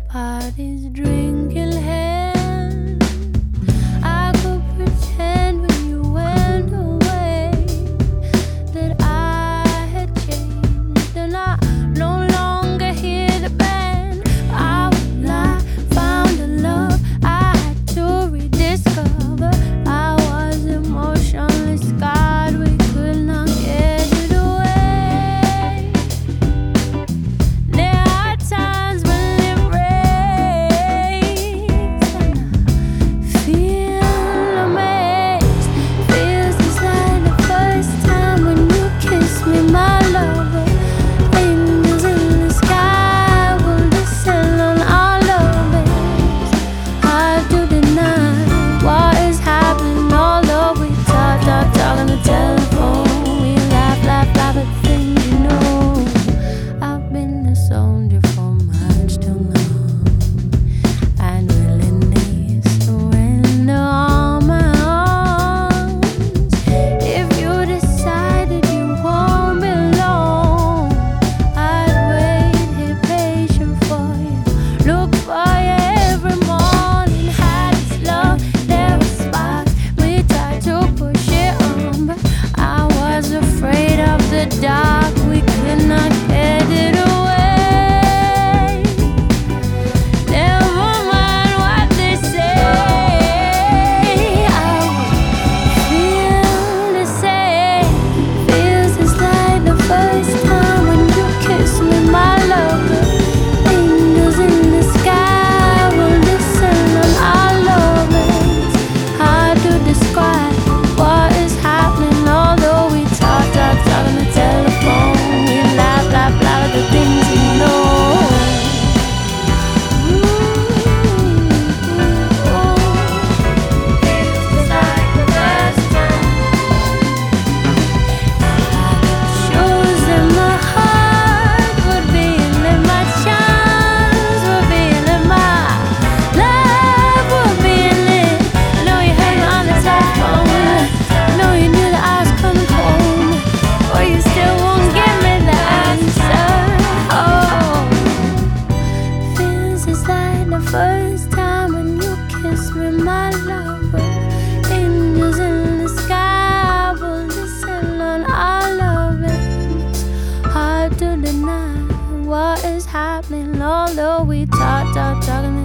Parties, drinking hand. I could pretend when you went away that I had changed and I no longer hear the band. I would lie, found a love I had to rediscover. I was emotionally scarred, we could not get it away. There are times when it rains and I feel amazed. Feels just like the first time when you kissed me, my lover. Angels in the sky will descend on our lovers. Hard to deny what is happening, although we talk on the telephone. We laugh at things you know. I've been a soldier for much too long, and willingly surrender all my arms. If you decided you won't belong, I'd wait here patient for you, look for you every morning. Had this love, there were sparks, we tried to push it on, but I was afraid of the dark, we could not get it away. Never mind what they say, I will feel the same. Feels just like the first time when you kissed me, my lover. Angels in the sky will descend on our lovers. Hard to describe what is happening, although we talk on the telephone. We laugh at the things we know. Feels just like the first time. I could choose and my heart would be in my chance, would be in my love, would be in it. I know you heard me on the telephone. I know you knew that I was coming home, or you still won't give me the answer. Oh, feels just like the first time when you kissed me, my lover. Angels in the sky will descend on our lovers. Hard to deny what is happening, although we talk